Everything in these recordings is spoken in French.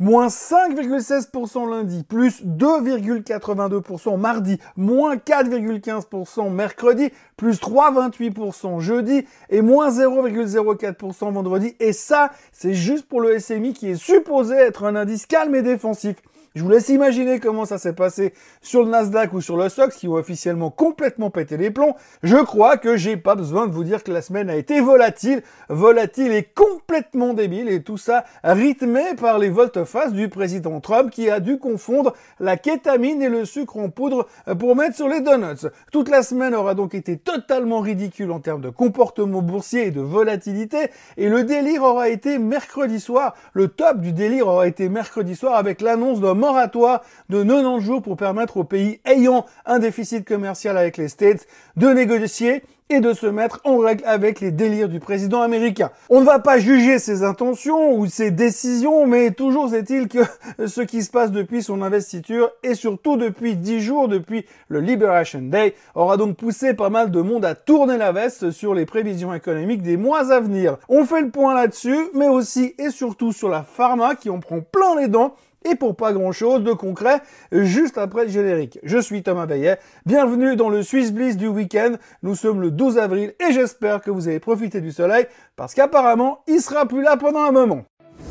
moins 5,16% lundi, plus 2,82% mardi, moins 4,15% mercredi, plus 3,28% jeudi et moins 0,04% vendredi. Et ça, c'est juste pour le SMI qui est supposé être un indice calme et défensif. Je vous laisse imaginer comment ça s'est passé sur le Nasdaq ou sur le SOX qui ont officiellement complètement pété les plombs. Je crois que j'ai pas besoin de vous dire que la semaine a été volatile et complètement débile, et tout ça rythmé par les volte-face du président Trump qui a dû confondre la kétamine et le sucre en poudre pour mettre sur les donuts. Toute la semaine aura donc été totalement ridicule en termes de comportement boursier et de volatilité, et le délire aura été mercredi soir. Le top du délire aura été mercredi soir avec l'annonce d'un moratoire de 90 jours pour permettre aux pays ayant un déficit commercial avec les States de négocier et de se mettre en règle avec les délires du président américain. On ne va pas juger ses intentions ou ses décisions, mais toujours est-il que ce qui se passe depuis son investiture et surtout depuis 10 jours, depuis le Liberation Day, aura donc poussé pas mal de monde à tourner la veste sur les prévisions économiques des mois à venir. On fait le point là-dessus, mais aussi et surtout sur la pharma qui en prend plein les dents, et pour pas grand chose de concret, juste après le générique. Je suis Thomas Bayet, bienvenue dans le Swiss Bliss du week-end. Nous sommes le 12 avril et j'espère que vous avez profité du soleil parce qu'apparemment, il sera plus là pendant un moment.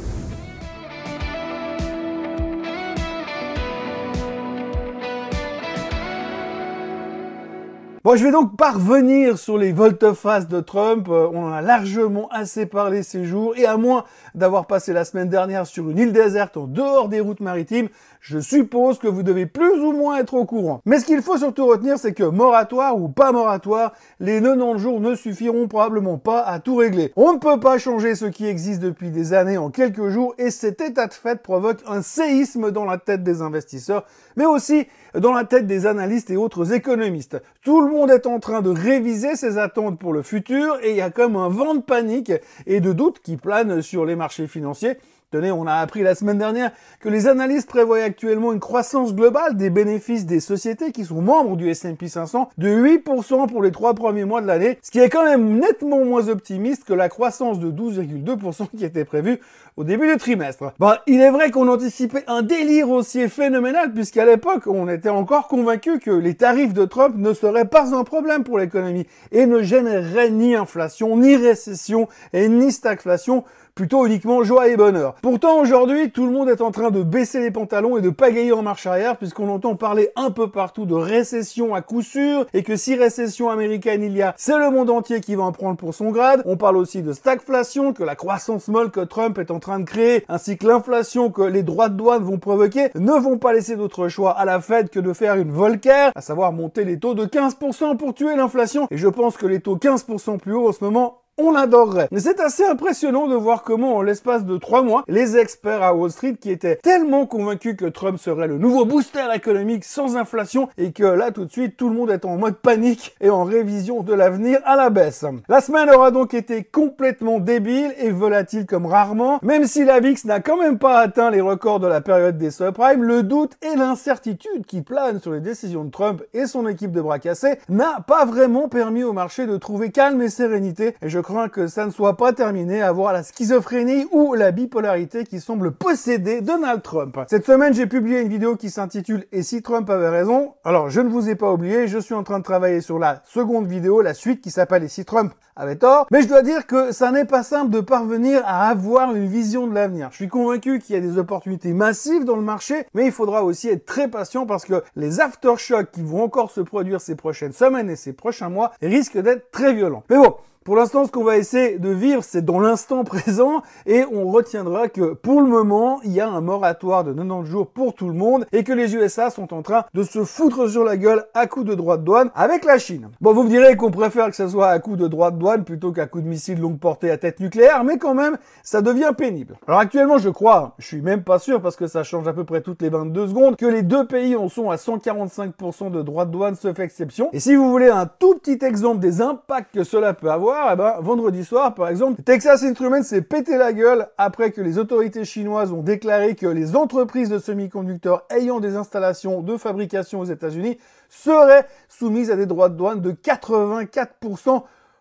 Bon, je vais donc pas revenir sur les volte-face de Trump, on en a largement assez parlé ces jours, et à moins d'avoir passé la semaine dernière sur une île déserte en dehors des routes maritimes, je suppose que vous devez plus ou moins être au courant. Mais ce qu'il faut surtout retenir, c'est que moratoire ou pas moratoire, les 90 jours ne suffiront probablement pas à tout régler. On ne peut pas changer ce qui existe depuis des années en quelques jours, et cet état de fait provoque un séisme dans la tête des investisseurs, mais aussi dans la tête des analystes et autres économistes. Tout le monde est en train de réviser ses attentes pour le futur, et il y a comme un vent de panique et de doute qui plane sur les marchés financiers. Tenez, on a appris la semaine dernière que les analystes prévoient actuellement une croissance globale des bénéfices des sociétés qui sont membres du S&P 500 de 8% pour les 3 premiers mois de l'année, ce qui est quand même nettement moins optimiste que la croissance de 12,2% qui était prévue au début du trimestre. Il est vrai qu'on anticipait un délire haussier phénoménal puisqu'à l'époque, on était encore convaincu que les tarifs de Trump ne seraient pas un problème pour l'économie et ne généreraient ni inflation, ni récession et ni stagflation, plutôt uniquement joie et bonheur. Pourtant, aujourd'hui, tout le monde est en train de baisser les pantalons et de pagayer en marche arrière puisqu'on entend parler un peu partout de récession à coup sûr et que si récession américaine il y a, c'est le monde entier qui va en prendre pour son grade. On parle aussi de stagflation, que la croissance molle que Trump est en train de créer, ainsi que l'inflation que les droits de douane vont provoquer, ne vont pas laisser d'autre choix à la Fed que de faire une Volcker, à savoir monter les taux de 15% pour tuer l'inflation. Et je pense que les taux 15% plus hauts en ce moment, on adorerait. Mais c'est assez impressionnant de voir comment, en l'espace de 3 mois, les experts à Wall Street qui étaient tellement convaincus que Trump serait le nouveau booster économique sans inflation et que là, tout de suite, tout le monde est en mode panique et en révision de l'avenir à la baisse. La semaine aura donc été complètement débile et volatile comme rarement. Même si la VIX n'a quand même pas atteint les records de la période des subprimes, le doute et l'incertitude qui planent sur les décisions de Trump et son équipe de bras cassés n'a pas vraiment permis au marché de trouver calme et sérénité. Et je crains que ça ne soit pas terminé à voir la schizophrénie ou la bipolarité qui semble posséder Donald Trump. Cette semaine, j'ai publié une vidéo qui s'intitule « Et si Trump avait raison ?» Alors, je ne vous ai pas oublié, je suis en train de travailler sur la seconde vidéo, la suite qui s'appelle « Et si Trump avait tort ?» Mais je dois dire que ça n'est pas simple de parvenir à avoir une vision de l'avenir. Je suis convaincu qu'il y a des opportunités massives dans le marché, mais il faudra aussi être très patient parce que les aftershocks qui vont encore se produire ces prochaines semaines et ces prochains mois risquent d'être très violents. Mais bon, pour l'instant, ce qu'on va essayer de vivre, c'est dans l'instant présent et on retiendra que pour le moment, il y a un moratoire de 90 jours pour tout le monde et que les USA sont en train de se foutre sur la gueule à coups de droits de douane avec la Chine. Bon, vous me direz qu'on préfère que ce soit à coups de droits de douane plutôt qu'à coups de missiles longue portée à tête nucléaire, mais quand même, ça devient pénible. Alors actuellement, je crois, je suis même pas sûr parce que ça change à peu près toutes les 22 secondes, que les deux pays en sont à 145% de droits de douane sauf exception. Et si vous voulez un tout petit exemple des impacts que cela peut avoir, vendredi soir, par exemple, Texas Instruments s'est pété la gueule après que les autorités chinoises ont déclaré que les entreprises de semi-conducteurs ayant des installations de fabrication aux États-Unis seraient soumises à des droits de douane de 84%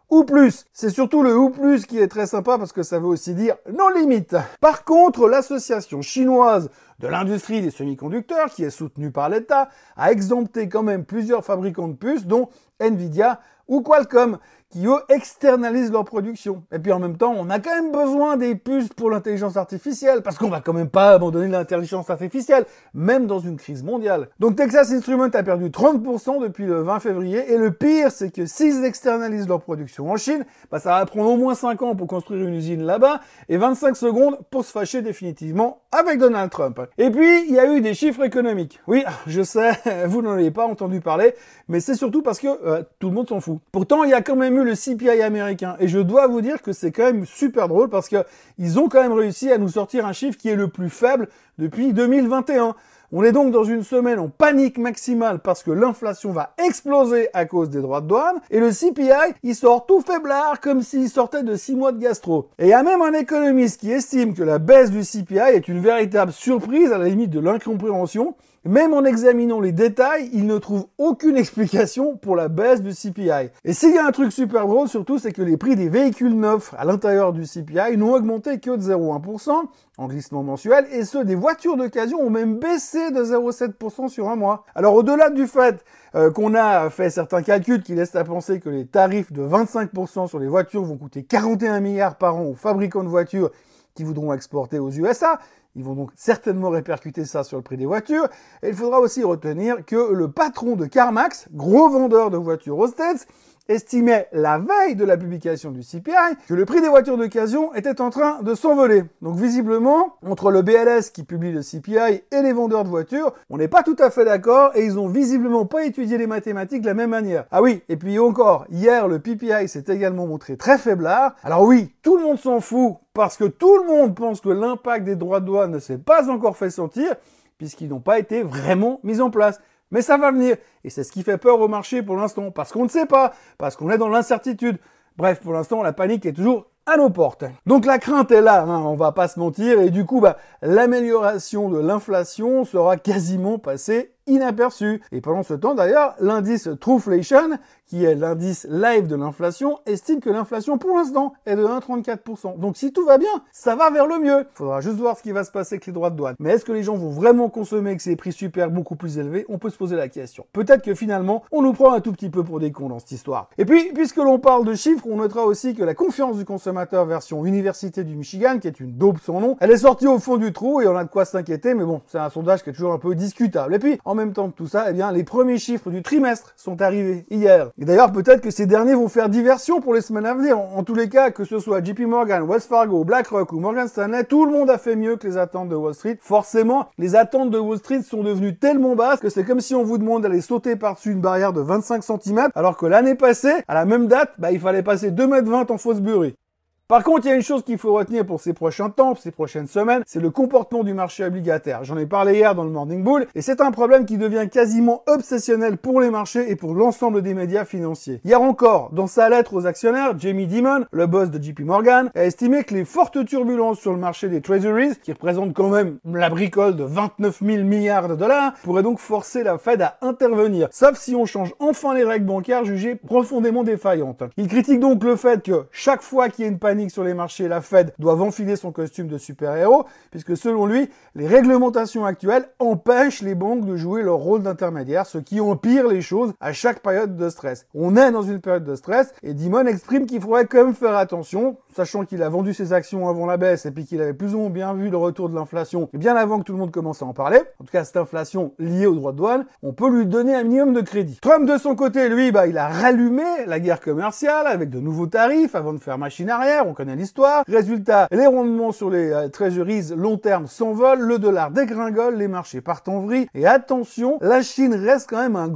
ou plus. C'est surtout le ou plus qui est très sympa parce que ça veut aussi dire non limite. Par contre, l'association chinoise de l'industrie des semi-conducteurs, qui est soutenue par l'État, a exempté quand même plusieurs fabricants de puces, dont Nvidia ou Qualcomm, qui eux externalisent leur production. Et puis en même temps, on a quand même besoin des puces pour l'intelligence artificielle, parce qu'on va quand même pas abandonner l'intelligence artificielle, même dans une crise mondiale. Donc Texas Instruments a perdu 30% depuis le 20 février, et le pire, c'est que s'ils externalisent leur production en Chine, ça va prendre au moins 5 ans pour construire une usine là-bas, et 25 secondes pour se fâcher définitivement avec Donald Trump. Et puis, il y a eu des chiffres économiques. Oui, je sais, vous n'en avez pas entendu parler, mais c'est surtout parce que tout le monde s'en fout. Pourtant, il y a quand même eu le CPI américain, et je dois vous dire que c'est quand même super drôle parce que ils ont quand même réussi à nous sortir un chiffre qui est le plus faible depuis 2021. On est donc dans une semaine en panique maximale parce que l'inflation va exploser à cause des droits de douane, et le CPI, il sort tout faiblard comme s'il sortait de 6 mois de gastro. Et il y a même un économiste qui estime que la baisse du CPI est une véritable surprise à la limite de l'incompréhension. Même en examinant les détails, il ne trouve aucune explication pour la baisse du CPI. Et s'il y a un truc super drôle surtout, c'est que les prix des véhicules neufs à l'intérieur du CPI n'ont augmenté que de 0,1% en glissement mensuel, et ceux des voitures d'occasion ont même baissé de 0,7% sur un mois. Alors au-delà du fait qu'on a fait certains calculs qui laissent à penser que les tarifs de 25% sur les voitures vont coûter 41 milliards par an aux fabricants de voitures qui voudront exporter aux USA, ils vont donc certainement répercuter ça sur le prix des voitures. Et il faudra aussi retenir que le patron de CarMax, gros vendeur de voitures aux States, estimait la veille de la publication du CPI que le prix des voitures d'occasion était en train de s'envoler. Donc visiblement, entre le BLS qui publie le CPI et les vendeurs de voitures, on n'est pas tout à fait d'accord, et ils ont visiblement pas étudié les mathématiques de la même manière. Ah oui, et puis encore, hier le PPI s'est également montré très faiblard. Alors oui, tout le monde s'en fout parce que tout le monde pense que l'impact des droits de douane ne s'est pas encore fait sentir puisqu'ils n'ont pas été vraiment mis en place. Mais ça va venir, et c'est ce qui fait peur au marché pour l'instant, parce qu'on ne sait pas, parce qu'on est dans l'incertitude. Bref, pour l'instant, la panique est toujours à nos portes. Donc la crainte est là, on va pas se mentir, et du coup, l'amélioration de l'inflation sera quasiment passée inaperçue. Et pendant ce temps, d'ailleurs, l'indice Trueflation, qui est l'indice live de l'inflation, estime que l'inflation, pour l'instant, est de 1,34%. Donc si tout va bien, ça va vers le mieux. Faudra juste voir ce qui va se passer avec les droits de douane. Mais est-ce que les gens vont vraiment consommer avec ces prix super beaucoup plus élevés? On peut se poser la question. Peut-être que finalement, on nous prend un tout petit peu pour des cons dans cette histoire. Et puis, puisque l'on parle de chiffres, on notera aussi que la confiance du consommateur version Université du Michigan, qui est une daube sans nom, elle est sortie au fond du trou et on a de quoi s'inquiéter, mais bon, c'est un sondage qui est toujours un peu discutable. Et puis, en même temps que tout ça, les premiers chiffres du trimestre sont arrivés hier. Et d'ailleurs, peut-être que ces derniers vont faire diversion pour les semaines à venir. En tous les cas, que ce soit JP Morgan, Wells Fargo, BlackRock ou Morgan Stanley, tout le monde a fait mieux que les attentes de Wall Street. Forcément, les attentes de Wall Street sont devenues tellement basses que c'est comme si on vous demande d'aller sauter par-dessus une barrière de 25 cm, alors que l'année passée, à la même date, il fallait passer 2,20 m en fausse burie. Par contre, il y a une chose qu'il faut retenir pour ces prochains temps, pour ces prochaines semaines, c'est le comportement du marché obligataire. J'en ai parlé hier dans le Morning Bull, et c'est un problème qui devient quasiment obsessionnel pour les marchés et pour l'ensemble des médias financiers. Hier encore, dans sa lettre aux actionnaires, Jamie Dimon, le boss de JP Morgan, a estimé que les fortes turbulences sur le marché des treasuries, qui représentent quand même la bricole de 29 000 milliards de dollars, pourraient donc forcer la Fed à intervenir, sauf si on change enfin les règles bancaires jugées profondément défaillantes. Il critique donc le fait que chaque fois qu'il y a une panique sur les marchés, la Fed doit enfiler son costume de super-héros, puisque selon lui, les réglementations actuelles empêchent les banques de jouer leur rôle d'intermédiaire, ce qui empire les choses à chaque période de stress. On est dans une période de stress, et Dimon exprime qu'il faudrait quand même faire attention, sachant qu'il a vendu ses actions avant la baisse, et puis qu'il avait plus ou moins bien vu le retour de l'inflation, et bien avant que tout le monde commence à en parler, en tout cas cette inflation liée aux droits de douane, on peut lui donner un minimum de crédit. Trump, de son côté, lui, il a rallumé la guerre commerciale avec de nouveaux tarifs avant de faire machine arrière, on connaît l'histoire. Résultat, les rendements sur les treasuries long terme s'envolent, le dollar dégringole, les marchés partent en vrille. Et attention, la Chine reste quand même un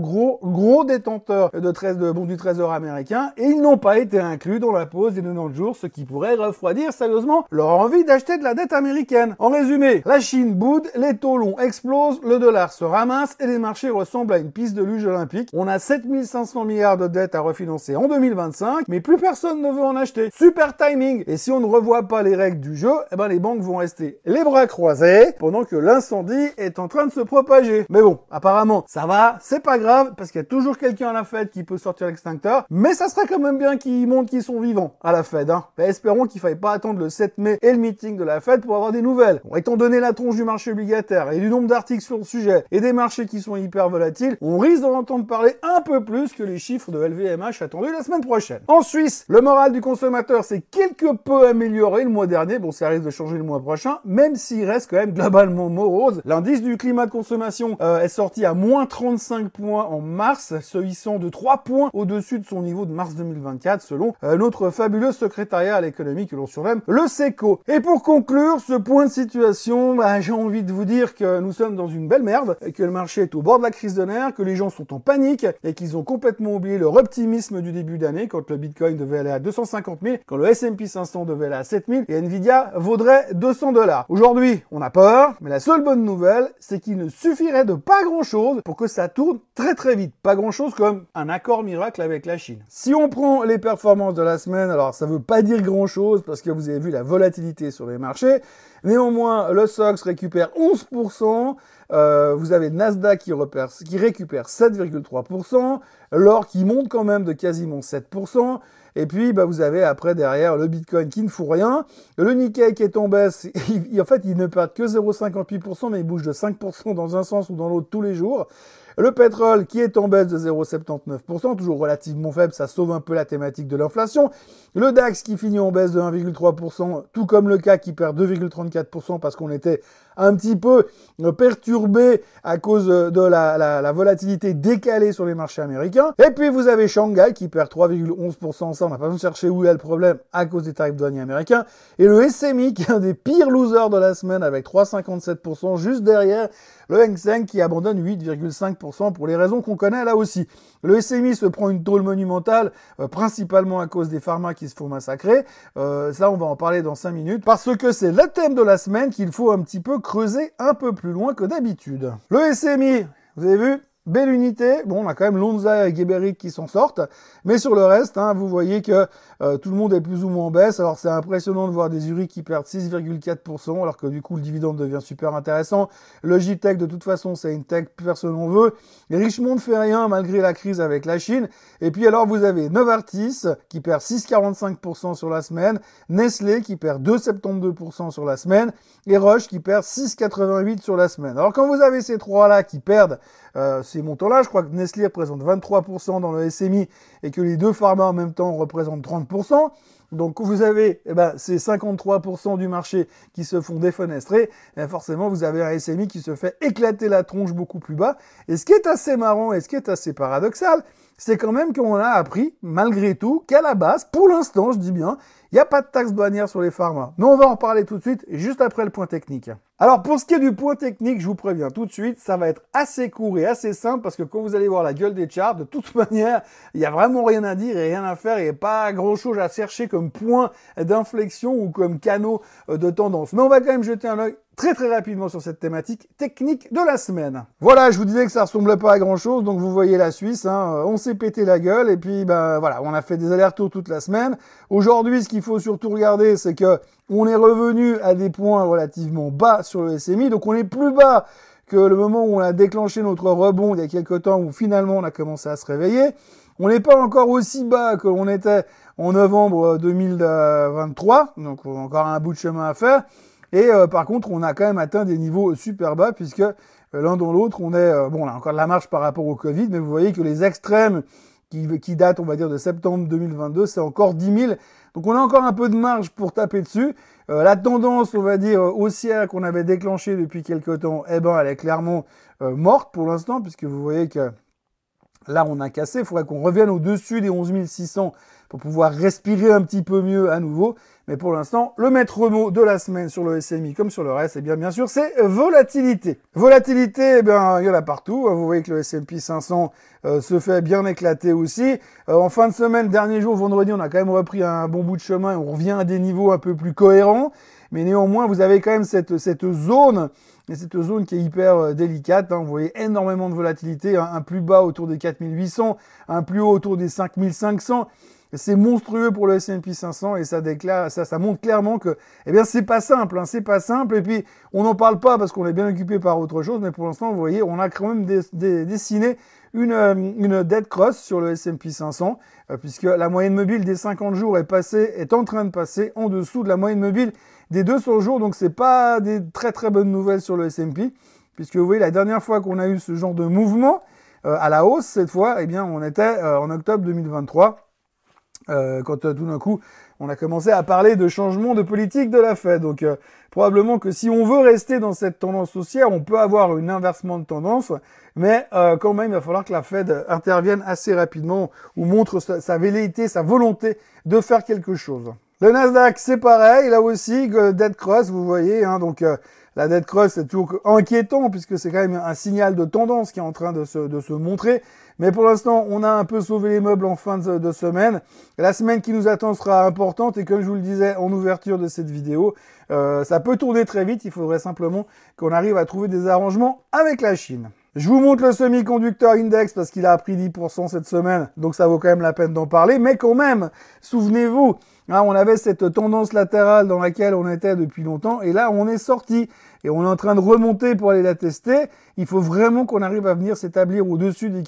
gros détenteur du trésor américain, et ils n'ont pas été inclus dans la pause des 90 jours, ce qui pourrait refroidir sérieusement leur envie d'acheter de la dette américaine. En résumé, la Chine boude, les taux longs explosent, le dollar se ramasse et les marchés ressemblent à une piste de luge olympique. On a 7500 milliards de dettes à refinancer en 2025, mais plus personne ne veut en acheter. Super super timing. Et si on ne revoit pas les règles du jeu, eh ben les banques vont rester les bras croisés pendant que l'incendie est en train de se propager. Mais bon, apparemment, ça va, c'est pas grave, parce qu'il y a toujours quelqu'un à la Fed qui peut sortir l'extincteur, mais ça serait quand même bien qu'ils montrent qu'ils sont vivants à la Fed, hein. Mais espérons qu'il faille pas attendre le 7 mai et le meeting de la Fed pour avoir des nouvelles. Bon, étant donné la tronche du marché obligataire et du nombre d'articles sur le sujet et des marchés qui sont hyper volatiles, on risque d'en entendre parler un peu plus que les chiffres de LVMH attendus la semaine prochaine. En Suisse, le moral du consommateur s'est quelque peu amélioré le mois dernier. Bon, ça risque de changer le mois prochain, même s'il reste quand même globalement morose. L'indice du climat de consommation est sorti à moins 35 points en mars, se hissant de 3 points au-dessus de son niveau de mars 2024, selon notre fabuleux secrétariat à l'économie que l'on surnomme le SECO. Et pour conclure ce point de situation, j'ai envie de vous dire que nous sommes dans une belle merde, que le marché est au bord de la crise de nerfs, que les gens sont en panique et qu'ils ont complètement oublié leur optimisme du début d'année quand le Bitcoin devait aller à 250 000, quand le S&P 500 devait aller à 7 000 et Nvidia vaudrait 200 $. Aujourd'hui, on a peur, mais la seule bonne nouvelle, c'est qu'il ne suffirait de pas grand-chose pour que ça tourne très très vite. Pas grand-chose comme un accord miracle avec la Chine. Si on prend les performances de la semaine, alors ça veut pas dire grand-chose parce que vous avez vu la volatilité sur les marchés. Néanmoins, le SOX récupère 11%, vous avez le Nasdaq qui récupère 7,3%, l'or qui monte quand même de quasiment 7%, et puis vous avez après derrière le Bitcoin qui ne fout rien, le Nikkei qui est en baisse, en fait il ne perd que 0,58%, mais il bouge de 5% dans un sens ou dans l'autre tous les jours. Le pétrole qui est en baisse de 0,79%, toujours relativement faible, ça sauve un peu la thématique de l'inflation. Le DAX qui finit en baisse de 1,3%, tout comme le CAC qui perd 2,34% parce qu'on était un petit peu perturbé à cause de la volatilité décalée sur les marchés américains. Et puis vous avez Shanghai qui perd 3,11%, ça on n'a pas besoin de chercher où est le problème à cause des tarifs douaniers américains. Et le SMI qui est un des pires losers de la semaine avec 3,57%, juste derrière le Hang Seng qui abandonne 8,5% pour les raisons qu'on connaît là aussi. Le SMI se prend une tôle monumentale, principalement à cause des pharma qui se font massacrer. Ça, on va en parler dans 5 minutes, parce que c'est le thème de la semaine qu'il faut un petit peu creuser un peu plus loin que d'habitude. Le SMI, vous avez vu ? Belle unité, bon on a quand même Lonza et Geberit qui s'en sortent, mais sur le reste, vous voyez que tout le monde est plus ou moins en baisse. Alors c'est impressionnant de voir des Zurich qui perdent 6,4%, alors que du coup le dividende devient super intéressant. Logitech de toute façon c'est une tech, personne n'en veut. Richemont ne fait rien malgré la crise avec la Chine. Et puis alors vous avez Novartis qui perd 6,45% sur la semaine, Nestlé qui perd 2,72% sur la semaine, et Roche qui perd 6,88% sur la semaine. Alors quand vous avez ces trois-là qui perdent ces montants-là, je crois que Nestlé représente 23% dans le SMI et que les deux pharma en même temps représentent 30%. Donc vous avez ces 53% du marché qui se font défenestrer, et forcément vous avez un SMI qui se fait éclater la tronche beaucoup plus bas. Et ce qui est assez marrant et ce qui est assez paradoxal, c'est quand même qu'on a appris, malgré tout, qu'à la base, pour l'instant, je dis bien, il n'y a pas de taxe douanière sur les pharma. Mais on va en parler tout de suite, juste après le point technique. Alors, pour ce qui est du point technique, je vous préviens tout de suite, ça va être assez court et assez simple, parce que quand vous allez voir la gueule des charts, de toute manière, il n'y a vraiment rien à dire et rien à faire, il n'y a pas grand-chose à chercher comme point d'inflexion ou comme canaux de tendance. Mais on va quand même jeter un œil très très rapidement sur cette thématique technique de la semaine. Voilà, je vous disais que ça ressemblait pas à grand chose, donc vous voyez la Suisse, on s'est pété la gueule et puis voilà, on a fait des allers-retours toute la semaine. Aujourd'hui, ce qu'il faut surtout regarder, c'est que on est revenu à des points relativement bas sur le SMI, donc on est plus bas que le moment où on a déclenché notre rebond il y a quelques temps, où finalement on a commencé à se réveiller. On n'est pas encore aussi bas que l'on était en novembre 2023, donc encore un bout de chemin à faire. Et par contre, on a quand même atteint des niveaux super bas, puisque l'un dans l'autre, on est... on a encore de la marge par rapport au Covid, mais vous voyez que les extrêmes qui datent, on va dire, de septembre 2022, c'est encore 10 000. Donc on a encore un peu de marge pour taper dessus. La tendance, on va dire, haussière qu'on avait déclenchée depuis quelques temps, elle est clairement morte pour l'instant, puisque vous voyez que là, on a cassé. Il faudrait qu'on revienne au-dessus des 11 600 pour pouvoir respirer un petit peu mieux à nouveau. Mais pour l'instant, le maître mot de la semaine sur le SMI comme sur le reste, bien sûr, c'est volatilité. Volatilité, il y en a partout. Vous voyez que le S&P 500 se fait bien éclater aussi. En fin de semaine, dernier jour, vendredi, on a quand même repris un bon bout de chemin et on revient à des niveaux un peu plus cohérents. Mais néanmoins, vous avez quand même cette zone, et cette zone qui est hyper délicate. Vous voyez énormément de volatilité, un plus bas autour des 4800, un plus haut autour des 5500. c'est monstrueux pour le S&P 500 et ça montre clairement que, eh bien, c'est pas simple, hein, c'est pas simple. Et puis, on n'en parle pas parce qu'on est bien occupé par autre chose, mais pour l'instant, vous voyez, on a quand même dessiné une dead cross sur le S&P 500, puisque la moyenne mobile des 50 jours est en train de passer en dessous de la moyenne mobile des 200 jours. Donc, c'est pas des très très bonnes nouvelles sur le S&P, puisque vous voyez, la dernière fois qu'on a eu ce genre de mouvement à la hausse, cette fois, eh bien, on était en octobre 2023. Quand tout d'un coup on a commencé à parler de changement de politique de la Fed. Donc probablement que si on veut rester dans cette tendance haussière, on peut avoir un inversement de tendance, mais quand même il va falloir que la Fed intervienne assez rapidement ou montre sa velléité, sa volonté de faire quelque chose. Le Nasdaq, c'est pareil, là aussi, dead cross, vous voyez, hein, donc la dead cross, c'est toujours inquiétant puisque c'est quand même un signal de tendance qui est en train de se montrer. Mais pour l'instant, on a un peu sauvé les meubles en fin de semaine. La semaine qui nous attend sera importante et comme je vous le disais en ouverture de cette vidéo, ça peut tourner très vite. Il faudrait simplement qu'on arrive à trouver des arrangements avec la Chine. Je vous montre le semi-conducteur index parce qu'il a pris 10% cette semaine, donc ça vaut quand même la peine d'en parler. Mais quand même, souvenez-vous, hein, on avait cette tendance latérale dans laquelle on était depuis longtemps et là on est sorti et on est en train de remonter pour aller la tester. Il faut vraiment qu'on arrive à venir s'établir au-dessus des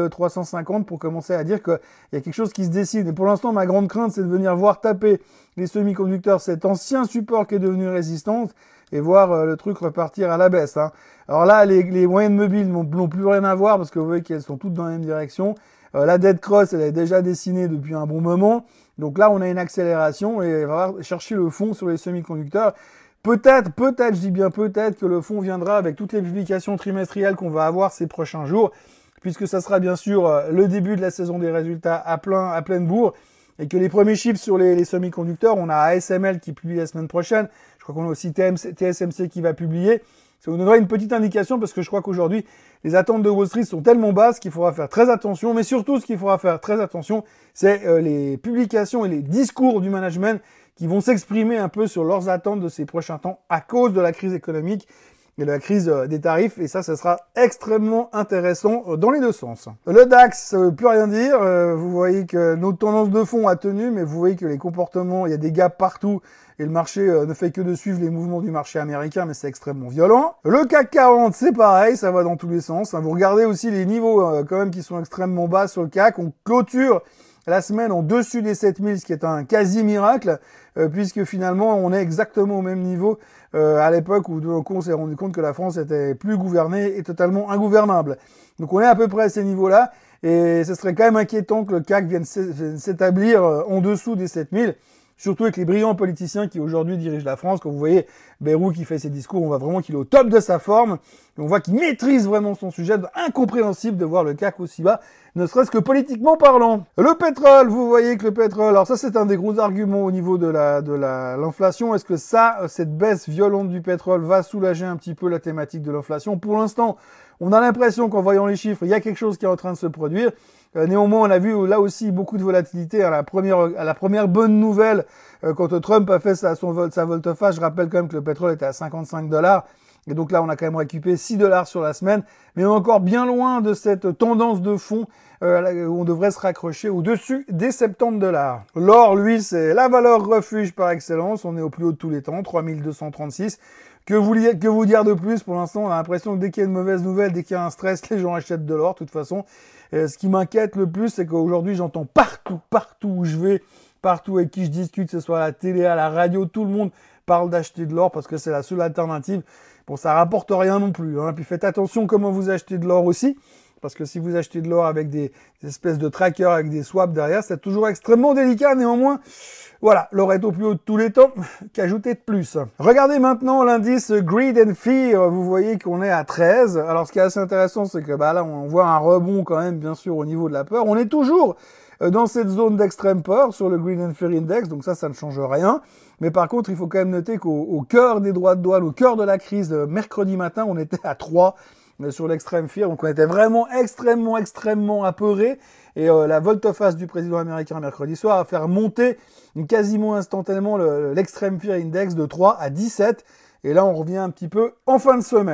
4350 pour commencer à dire qu'il y a quelque chose qui se dessine. Et pour l'instant, ma grande crainte, c'est de venir voir taper les semi-conducteurs, cet ancien support qui est devenu résistance, et voir le truc repartir à la baisse. Hein. Alors là, les moyennes mobiles n'ont plus rien à voir parce que vous voyez qu'elles sont toutes dans la même direction. La dead cross, elle est déjà dessinée depuis un bon moment. Donc là, on a une accélération et il va falloir chercher le fond sur les semi-conducteurs. Peut-être, je dis bien peut-être que le fond viendra avec toutes les publications trimestrielles qu'on va avoir ces prochains jours, puisque ça sera bien sûr le début de la saison des résultats à pleine bourre, et que les premiers chiffres sur les semi-conducteurs, on a ASML qui publie la semaine prochaine, je crois qu'on a aussi TSMC qui va publier. Ça vous donnera une petite indication parce que je crois qu'aujourd'hui, les attentes de Wall Street sont tellement basses qu'il faudra faire très attention. Mais surtout, ce qu'il faudra faire très attention, c'est les publications et les discours du management qui vont s'exprimer un peu sur leurs attentes de ces prochains temps à cause de la crise économique et de la crise des tarifs. Et ça sera extrêmement intéressant dans les deux sens. Le DAX, ça veut plus rien dire. Vous voyez que notre tendance de fond a tenu, mais vous voyez que les comportements, il y a des gaps partout. Et le marché ne fait que de suivre les mouvements du marché américain, mais c'est extrêmement violent. Le CAC 40, c'est pareil, ça va dans tous les sens. Vous regardez aussi les niveaux quand même qui sont extrêmement bas sur le CAC. On clôture la semaine en dessus des 7000, ce qui est un quasi-miracle, puisque finalement, on est exactement au même niveau à l'époque où on s'est rendu compte que la France était plus gouvernée et totalement ingouvernable. Donc on est à peu près à ces niveaux-là, et ce serait quand même inquiétant que le CAC vienne s'établir en dessous des 7000. Surtout avec les brillants politiciens qui aujourd'hui dirigent la France. Quand vous voyez Bayrou qui fait ses discours, on voit vraiment qu'il est au top de sa forme. Et on voit qu'il maîtrise vraiment son sujet. Incompréhensible de voir le CAC aussi bas, ne serait-ce que politiquement parlant. Le pétrole, vous voyez que le pétrole, alors ça c'est un des gros arguments au niveau de l'inflation. Est-ce que cette baisse violente du pétrole va soulager un petit peu la thématique de l'inflation? Pour l'instant, on a l'impression qu'en voyant les chiffres, il y a quelque chose qui est en train de se produire. Néanmoins, on a vu là aussi beaucoup de volatilité à la première bonne nouvelle quand Trump a fait sa volte-face. Je rappelle quand même que le pétrole était à $55. Et donc là, on a quand même récupéré $6 sur la semaine. Mais on est encore bien loin de cette tendance de fond où on devrait se raccrocher au-dessus des $70. L'or, lui, c'est la valeur refuge par excellence. On est au plus haut de tous les temps, 3236. Que vous dire de plus? Pour l'instant, on a l'impression que dès qu'il y a une mauvaise nouvelle, dès qu'il y a un stress, les gens achètent de l'or. De toute façon, ce qui m'inquiète le plus, c'est qu'aujourd'hui, j'entends partout où je vais, partout avec qui je discute, que ce soit à la télé, à la radio, tout le monde parle d'acheter de l'or parce que c'est la seule alternative. Bon, ça rapporte rien non plus, hein. Puis faites attention comment vous achetez de l'or aussi, parce que si vous achetez de l'or avec des espèces de trackers, avec des swaps derrière, c'est toujours extrêmement délicat. Néanmoins, voilà, l'or est au plus haut de tous les temps, qu'ajouter de plus. Regardez maintenant l'indice Greed and Fear, vous voyez qu'on est à 13. Alors ce qui est assez intéressant, c'est que là on voit un rebond quand même, bien sûr, au niveau de la peur. On est toujours dans cette zone d'extrême peur sur le Greed and Fear Index, donc ça ne change rien. Mais par contre, il faut quand même noter qu'au cœur des droits de douane, au cœur de la crise, mercredi matin, on était à 3 sur l'extrême fear, donc on était vraiment extrêmement apeurés. Et la volte-face du président américain mercredi soir a fait monter quasiment instantanément l'extreme fear index de 3 à 17. Et là, on revient un petit peu en fin de semaine.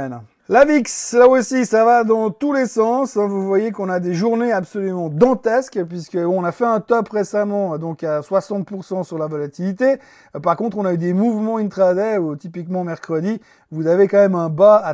La VIX, là aussi, ça va dans tous les sens. Vous voyez qu'on a des journées absolument dantesques, puisqu'on a fait un top récemment, donc à 60% sur la volatilité. Par contre, on a eu des mouvements intraday, où typiquement mercredi, vous avez quand même un bas à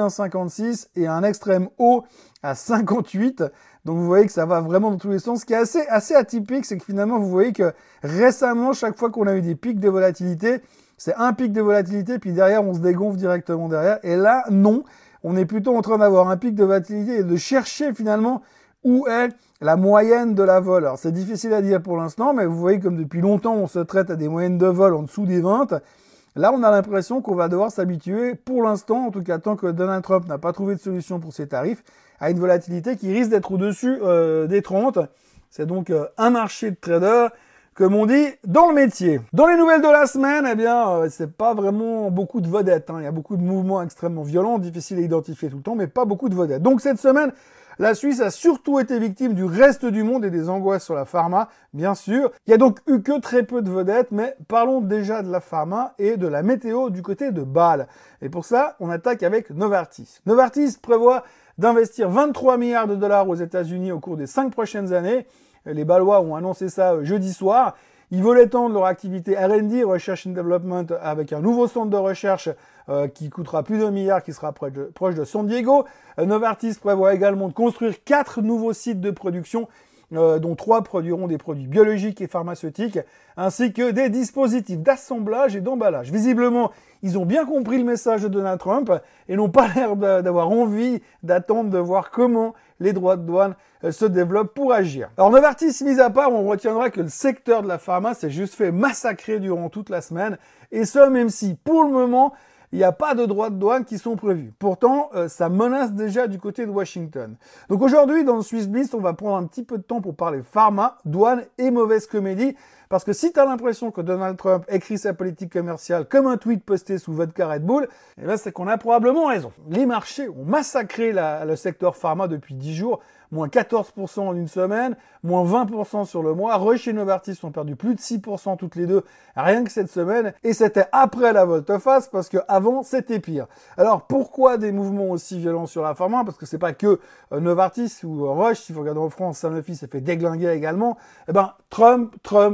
31,56 et un extrême haut à 58. Donc vous voyez que ça va vraiment dans tous les sens. Ce qui est assez atypique, c'est que finalement, vous voyez que récemment, chaque fois qu'on a eu des pics de volatilité, c'est un pic de volatilité, puis derrière, on se dégonfle directement derrière. Et là, non. On est plutôt en train d'avoir un pic de volatilité et de chercher finalement où est la moyenne de la vol. Alors c'est difficile à dire pour l'instant, mais vous voyez comme depuis longtemps on se traite à des moyennes de vol en dessous des 20. Là on a l'impression qu'on va devoir s'habituer pour l'instant, en tout cas tant que Donald Trump n'a pas trouvé de solution pour ses tarifs, à une volatilité qui risque d'être au-dessus des 30. C'est donc un marché de traders, comme on dit dans le métier. Dans les nouvelles de la semaine, eh bien, c'est pas vraiment beaucoup de vedettes. Il y a beaucoup de mouvements extrêmement violents, difficiles à identifier tout le temps, mais pas beaucoup de vedettes. Donc cette semaine, la Suisse a surtout été victime du reste du monde et des angoisses sur la pharma, bien sûr. Il y a donc eu que très peu de vedettes, mais parlons déjà de la pharma et de la météo du côté de Bâle. Et pour ça, on attaque avec Novartis. Novartis prévoit d'investir 23 milliards de dollars aux États-Unis au cours des 5 prochaines années. Les Bâlois ont annoncé ça jeudi soir. Ils veulent étendre leur activité R&D, Research and Development, avec un nouveau centre de recherche qui coûtera plus d'1 milliard, qui sera proche de San Diego. Novartis prévoit également de construire 4 nouveaux sites de production, dont 3 produiront des produits biologiques et pharmaceutiques, ainsi que des dispositifs d'assemblage et d'emballage. Visiblement, ils ont bien compris le message de Donald Trump et n'ont pas l'air d'avoir envie d'attendre de voir comment les droits de douane se développent pour agir. Alors Novartis mis à part, on retiendra que le secteur de la pharma s'est juste fait massacrer durant toute la semaine, et ce même si pour le moment il n'y a pas de droits de douane qui sont prévus. Pourtant, ça menace déjà du côté de Washington. Donc aujourd'hui, dans le Swiss Bliss, on va prendre un petit peu de temps pour parler pharma, douane et mauvaise comédie. Parce que si tu as l'impression que Donald Trump écrit sa politique commerciale comme un tweet posté sous vodka Red Bull, eh ben c'est qu'on a probablement raison. Les marchés ont massacré le secteur pharma depuis 10 jours, moins 14% en une semaine, moins 20% sur le mois. Roche et Novartis ont perdu plus de 6% toutes les deux, rien que cette semaine. Et c'était après la volte-face, parce que avant c'était pire. Alors pourquoi des mouvements aussi violents sur la pharma? Parce que c'est pas que Novartis ou Roche, si vous regardez en France, Sanofi s'est fait déglinguer également. Eh ben Trump,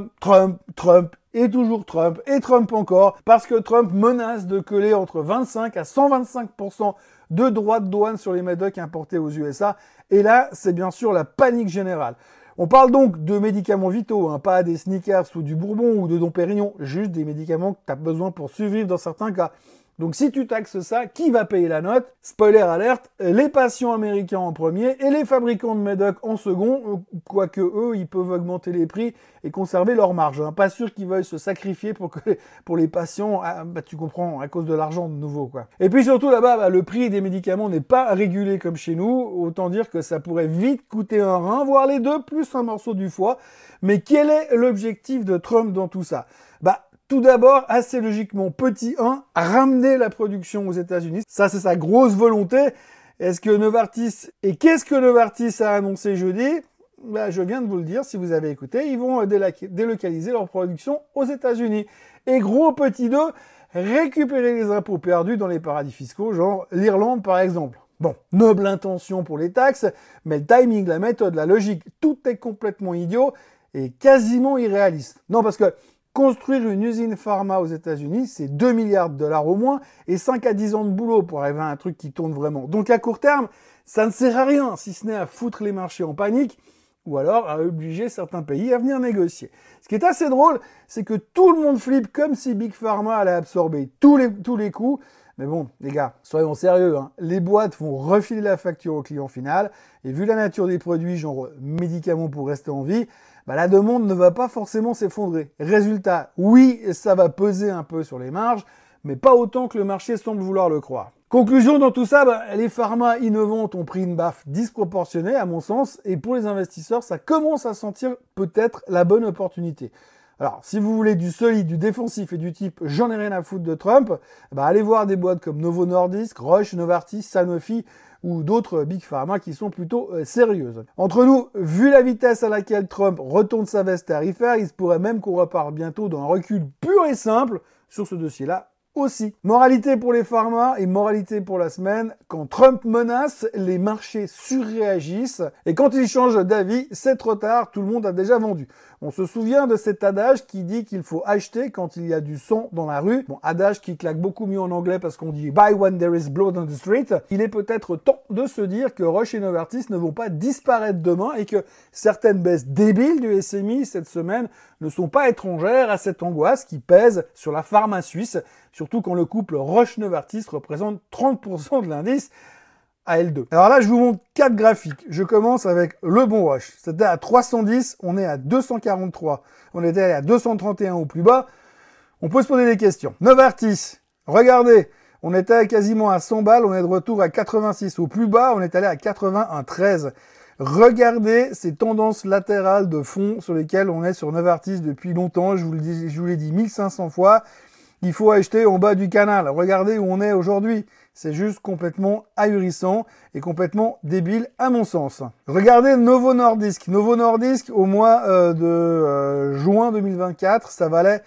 et toujours Trump, et Trump encore, parce que Trump menace de coller entre 25 à 125% de droits de douane sur les médocs importés aux USA. Et là, c'est bien sûr la panique générale. On parle donc de médicaments vitaux, pas des Snickers ou du Bourbon ou de Dom Pérignon, juste des médicaments que tu as besoin pour survivre dans certains cas. Donc si tu taxes ça, qui va payer la note? Spoiler alerte, les patients américains en premier et les fabricants de médocs en second, quoique eux, ils peuvent augmenter les prix et conserver leur marge. Pas sûr qu'ils veuillent se sacrifier pour les patients, tu comprends, à cause de l'argent de nouveau, quoi. Et puis surtout là-bas, le prix des médicaments n'est pas régulé comme chez nous, autant dire que ça pourrait vite coûter un rein, voire les deux, plus un morceau du foie. Mais quel est l'objectif de Trump dans tout ça? Tout d'abord, assez logiquement, petit 1, ramener la production aux États-Unis. Ça, c'est sa grosse volonté. Qu'est-ce que Novartis a annoncé jeudi? Je viens de vous le dire, si vous avez écouté, ils vont délocaliser leur production aux États-Unis. Et gros petit 2, récupérer les impôts perdus dans les paradis fiscaux, genre l'Irlande par exemple. Bon, noble intention pour les taxes, mais le timing, la méthode, la logique, tout est complètement idiot et quasiment irréaliste. Non, parce que construire une usine pharma aux États-Unis, c'est 2 milliards de dollars au moins et 5 à 10 ans de boulot pour arriver à un truc qui tourne vraiment. Donc à court terme, ça ne sert à rien, si ce n'est à foutre les marchés en panique ou alors à obliger certains pays à venir négocier. Ce qui est assez drôle, c'est que tout le monde flippe comme si Big Pharma allait absorber tous les coûts. Mais bon, les gars, soyons sérieux, les boîtes vont refiler la facture au client final et vu la nature des produits, genre médicaments pour rester en vie, la demande ne va pas forcément s'effondrer. Résultat, oui, ça va peser un peu sur les marges, mais pas autant que le marché semble vouloir le croire. Conclusion dans tout ça, les pharma innovantes ont pris une baffe disproportionnée à mon sens, et pour les investisseurs, ça commence à sentir peut-être la bonne opportunité. Alors, si vous voulez du solide, du défensif et du type « j'en ai rien à foutre de Trump », allez voir des boîtes comme Novo Nordisk, Roche, Novartis, Sanofi ou d'autres Big Pharma qui sont plutôt sérieuses. Entre nous, vu la vitesse à laquelle Trump retourne sa veste tarifaire, il se pourrait même qu'on repart bientôt dans un recul pur et simple sur ce dossier-là aussi. Moralité pour les pharma et moralité pour la semaine, quand Trump menace, les marchés surréagissent et quand il change d'avis, c'est trop tard, tout le monde a déjà vendu. On se souvient de cet adage qui dit qu'il faut acheter quand il y a du sang dans la rue. Bon, adage qui claque beaucoup mieux en anglais parce qu'on dit buy when there is blood on the street. Il est peut-être temps de se dire que Roche et Novartis ne vont pas disparaître demain et que certaines baisses débiles du SMI cette semaine ne sont pas étrangères à cette angoisse qui pèse sur la pharma suisse, surtout quand le couple Roche-Novartis représente 30% de l'indice AL2. Alors là, je vous montre 4 graphiques. Je commence avec le bon Roche. C'était à 310, on est à 243. On était allé à 231 au plus bas. On peut se poser des questions. Novartis, regardez, on était quasiment à 100 balles, on est de retour à 86. Au plus bas, on est allé à 81,13. Regardez ces tendances latérales de fond sur lesquelles on est sur Novartis depuis longtemps. Je vous l'ai dit 1500 fois. Il faut acheter en bas du canal. Regardez où on est aujourd'hui. C'est juste complètement ahurissant et complètement débile à mon sens. Regardez Novo Nordisk. Novo Nordisk, au mois de juin 2024, ça valait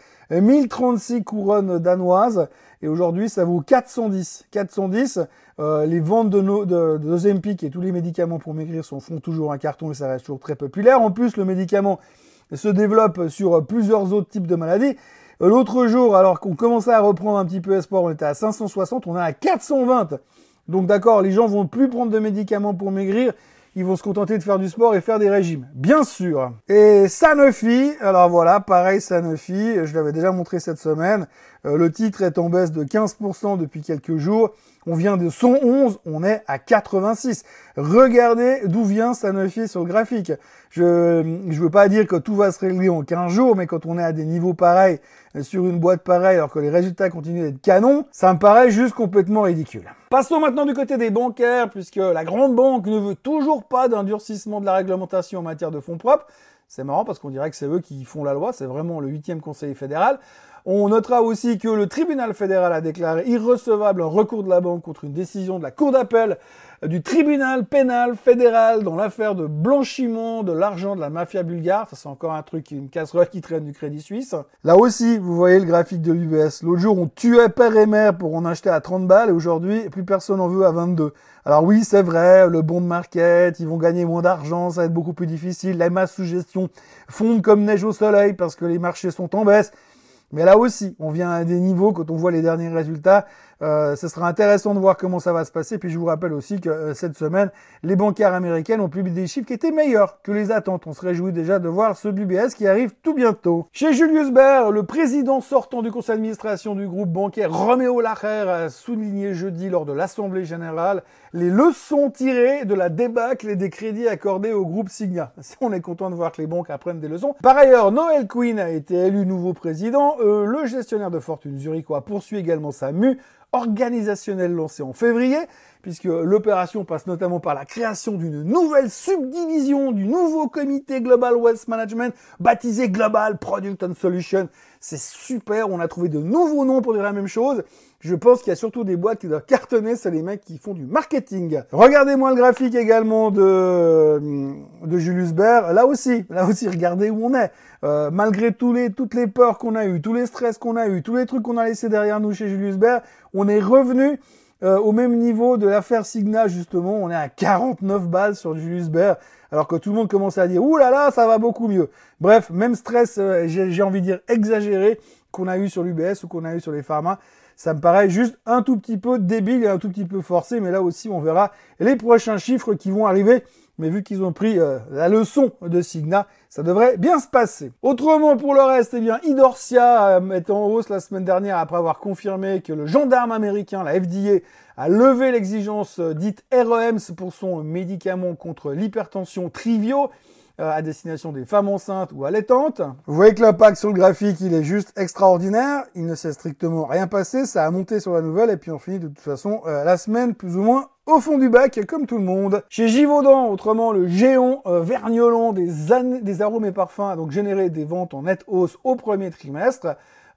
1036 couronnes danoises et aujourd'hui ça vaut 410. 410, les ventes de Ozempic et tous les médicaments pour maigrir font toujours un carton et ça reste toujours très populaire. En plus, le médicament se développe sur plusieurs autres types de maladies. L'autre jour, alors qu'on commençait à reprendre un petit peu espoir, on était à 560, on est à 420. Donc d'accord, les gens vont plus prendre de médicaments pour maigrir, ils vont se contenter de faire du sport et faire des régimes, bien sûr. Et Sanofi, alors voilà, pareil Sanofi, je l'avais déjà montré cette semaine, le titre est en baisse de 15% depuis quelques jours. On vient de 111, on est à 86. Regardez d'où vient Sanofi sur le graphique. Je veux pas dire que tout va se régler en 15 jours, mais quand on est à des niveaux pareils, sur une boîte pareille, alors que les résultats continuent d'être canons, ça me paraît juste complètement ridicule. Passons maintenant du côté des bancaires, puisque la grande banque ne veut toujours pas d'un durcissement de la réglementation en matière de fonds propres. C'est marrant parce qu'on dirait que c'est eux qui font la loi, c'est vraiment le 8e conseil fédéral. On notera aussi que le tribunal fédéral a déclaré irrecevable un recours de la banque contre une décision de la cour d'appel du tribunal pénal fédéral dans l'affaire de blanchiment de l'argent de la mafia bulgare. Ça, c'est encore un truc, une casserole qui traîne du Crédit Suisse. Là aussi, vous voyez le graphique de l'UBS. L'autre jour, on tuait père et mère pour en acheter à 30 balles et aujourd'hui, plus personne en veut à 22. Alors oui, c'est vrai, le bond market, ils vont gagner moins d'argent, ça va être beaucoup plus difficile. Les masses sous gestion fondent comme neige au soleil parce que les marchés sont en baisse. Mais là aussi, on vient à des niveaux, quand on voit les derniers résultats, ce sera intéressant de voir comment ça va se passer. Puis je vous rappelle aussi que cette semaine, les bancaires américaines ont publié des chiffres qui étaient meilleurs que les attentes. On se réjouit déjà de voir ce UBS qui arrive tout bientôt. Chez Julius Baer, le président sortant du conseil d'administration du groupe bancaire Roméo Lacher a souligné jeudi lors de l'Assemblée générale les leçons tirées de la débâcle et des crédits accordés au groupe Cigna. On est content de voir que les banques apprennent des leçons. Par ailleurs, Noel Quinn a été élu nouveau président. Le gestionnaire de fortune zurichois poursuit également sa mue organisationnelle lancée en février, puisque l'opération passe notamment par la création d'une nouvelle subdivision du nouveau comité Global Wealth Management, baptisé Global Product and Solution. C'est super, on a trouvé de nouveaux noms pour dire la même chose. Je pense qu'il y a surtout des boîtes qui doivent cartonner, c'est les mecs qui font du marketing. Regardez-moi le graphique également de Julius Baer. Là aussi, regardez où on est. Malgré toutes les peurs qu'on a eues, tous les stress qu'on a eus, tous les trucs qu'on a laissés derrière nous chez Julius Baer, on est revenu au même niveau de l'affaire Cigna, justement. On est à 49 balles sur Julius Baer, alors que tout le monde commence à dire « Ouh là là, ça va beaucoup mieux ». Bref, même stress, j'ai envie de dire exagéré, qu'on a eu sur l'UBS ou qu'on a eu sur les pharma. Ça me paraît juste un tout petit peu débile et un tout petit peu forcé, mais là aussi, on verra les prochains chiffres qui vont arriver. Mais vu qu'ils ont pris la leçon de Cigna, ça devrait bien se passer. Autrement, pour le reste, eh bien, Idorsia est en hausse la semaine dernière après avoir confirmé que le gendarme américain, la FDA, a levé l'exigence dite REMS pour son médicament contre l'hypertension Trivio à destination des femmes enceintes ou allaitantes. Vous voyez que l'impact sur le graphique, il est juste extraordinaire. Il ne s'est strictement rien passé. Ça a monté sur la nouvelle et puis on finit de toute façon la semaine plus ou moins au fond du bac, comme tout le monde. Chez Givaudan, autrement, le géant Vergnolan des arômes et parfums a donc généré des ventes en nette hausse au premier trimestre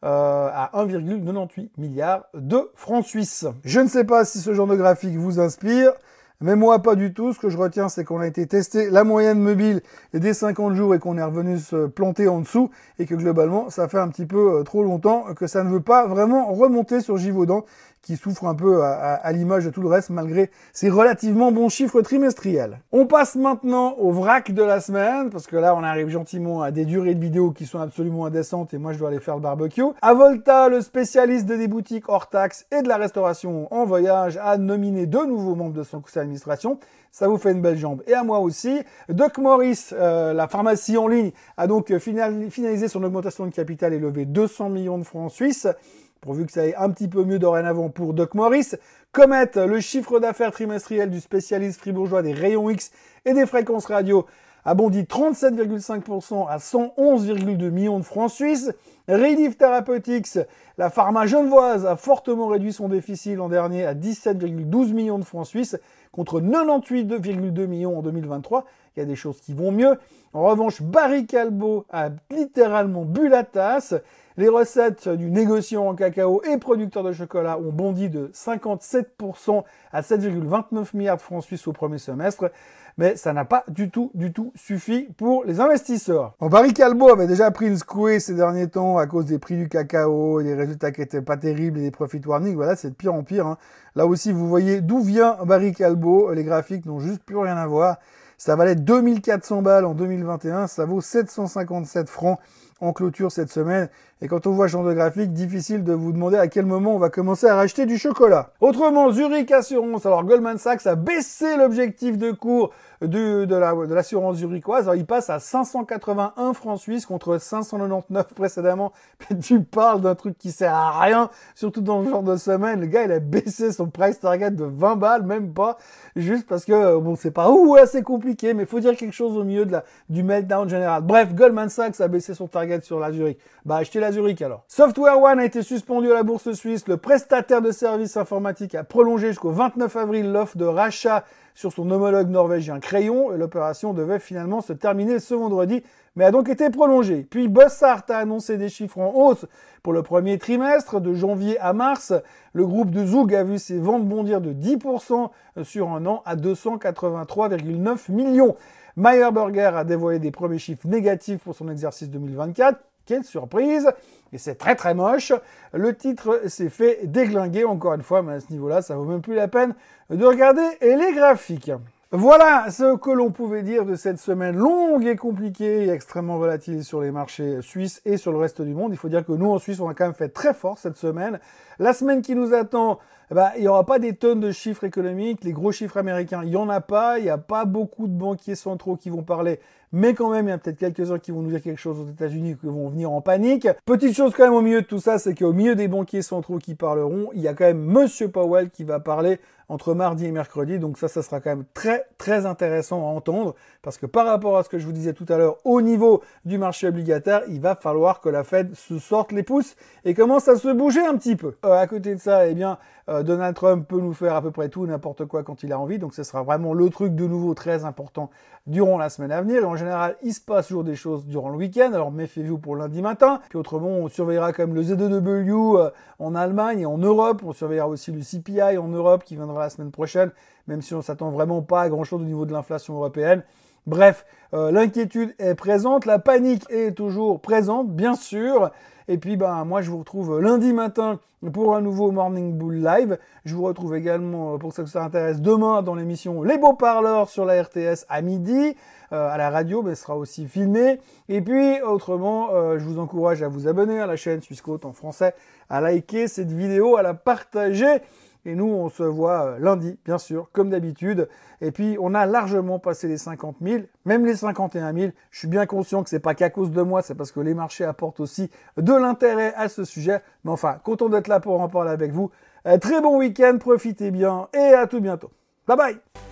à 1,98 milliard de francs suisses. Je ne sais pas si ce genre de graphique vous inspire. Mais moi, pas du tout. Ce que je retiens, c'est qu'on a été testé la moyenne mobile des 50 jours et qu'on est revenu se planter en dessous et que globalement, ça fait un petit peu trop longtemps que ça ne veut pas vraiment remonter sur Givaudan, qui souffre un peu à l'image de tout le reste malgré ses relativement bons chiffres trimestriels. On passe maintenant au vrac de la semaine, parce que là on arrive gentiment à des durées de vidéos qui sont absolument indécentes et moi je dois aller faire le barbecue. Avolta, le spécialiste des boutiques hors taxes et de la restauration en voyage, a nominé 2 nouveaux membres de son conseil d'administration. Ça vous fait une belle jambe. Et à moi aussi. Doc Morris, la pharmacie en ligne, a donc finalisé son augmentation de capital et levé 200 millions de francs suisses, pourvu que ça aille un petit peu mieux dorénavant pour Doc Morris. Comet, le chiffre d'affaires trimestriel du spécialiste fribourgeois des rayons X et des fréquences radio, a bondi 37,5% à 111,2 millions de francs suisses. Relief Therapeutics, la pharma genevoise, a fortement réduit son déficit l'an dernier à 17,12 millions de francs suisses contre 98,2 millions en 2023. Il y a des choses qui vont mieux. En revanche, Barry Callebaut a littéralement bu la tasse. Les recettes du négociant en cacao et producteur de chocolat ont bondi de 57% à 7,29 milliards de francs suisses au premier semestre. Mais ça n'a pas du tout suffi pour les investisseurs. Bon, Barry Callebaut avait déjà pris une secouée ces derniers temps à cause des prix du cacao, des résultats qui étaient pas terribles et des profit warnings. Voilà, c'est de pire en pire. Là aussi, vous voyez d'où vient Barry Callebaut. Les graphiques n'ont juste plus rien à voir. Ça valait 2400 balles en 2021, ça vaut 757 francs en clôture cette semaine. Et quand on voit ce genre de graphique, difficile de vous demander à quel moment on va commencer à racheter du chocolat. Autrement, Zurich Assurance, alors Goldman Sachs a baissé l'objectif de cours de l'assurance zurichoise. Alors il passe à 581 francs suisses contre 599 précédemment. Tu parles d'un truc qui sert à rien, surtout dans ce genre de semaine. Le gars, il a baissé son price target de 20 balles, même pas, juste parce que, bon, c'est pas assez compliqué, mais il faut dire quelque chose au milieu du meltdown général. Bref, Goldman Sachs a baissé son target sur la Zurich. Bah, achetez la Zurich alors. Software One a été suspendu à la bourse suisse. Le prestataire de services informatiques a prolongé jusqu'au 29 avril l'offre de rachat sur son homologue norvégien Crayon. L'opération devait finalement se terminer ce vendredi, mais a donc été prolongée. Puis Bossart a annoncé des chiffres en hausse pour le premier trimestre, de janvier à mars. Le groupe de Zug a vu ses ventes bondir de 10% sur un an à 283,9 millions. Meyer Burger a dévoilé des premiers chiffres négatifs pour son exercice 2024. Quelle surprise! Et c'est très moche. Le titre s'est fait déglinguer encore une fois, mais à ce niveau-là, ça vaut même plus la peine de regarder les graphiques. Voilà ce que l'on pouvait dire de cette semaine longue et compliquée et extrêmement volatile sur les marchés suisses et sur le reste du monde. Il faut dire que nous, en Suisse, on a quand même fait très fort cette semaine. La semaine qui nous attend, il n'y aura pas des tonnes de chiffres économiques. Les gros chiffres américains, il n'y en a pas. Il n'y a pas beaucoup de banquiers centraux qui vont parler. Mais quand même, il y a peut-être quelques-uns qui vont nous dire quelque chose aux États-Unis qui vont venir en panique. Petite chose quand même au milieu de tout ça, c'est qu'au milieu des banquiers centraux qui parleront, il y a quand même Monsieur Powell qui va parler entre mardi et mercredi. Donc ça sera quand même très intéressant à entendre. Parce que par rapport à ce que je vous disais tout à l'heure, au niveau du marché obligataire, il va falloir que la Fed se sorte les pouces et commence à se bouger un petit peu. À côté de ça, Donald Trump peut nous faire à peu près tout, n'importe quoi quand il a envie. Donc ce sera vraiment le truc de nouveau très important durant la semaine à venir. Et en général, il se passe toujours des choses durant le week-end. Alors méfiez-vous pour lundi matin. Puis autrement, on surveillera quand même le Z2W en Allemagne et en Europe. On surveillera aussi le CPI en Europe qui viendra la semaine prochaine, même si on s'attend vraiment pas à grand-chose au niveau de l'inflation européenne. Bref, l'inquiétude est présente, la panique est toujours présente, bien sûr. Et puis, moi, je vous retrouve lundi matin pour un nouveau Morning Bull Live. Je vous retrouve également, pour ceux que ça intéresse, demain dans l'émission Les Beaux Parleurs sur la RTS à midi. À la radio, mais ce sera aussi filmé. Et puis, autrement, je vous encourage à vous abonner à la chaîne Suisse Côte en français, à liker cette vidéo, à la partager. Et nous, on se voit lundi, bien sûr, comme d'habitude. Et puis, on a largement passé les 50 000, même les 51 000. Je suis bien conscient que c'est pas qu'à cause de moi, c'est parce que les marchés apportent aussi de l'intérêt à ce sujet. Mais enfin, content d'être là pour en parler avec vous. Très bon week-end, profitez bien et à tout bientôt. Bye bye!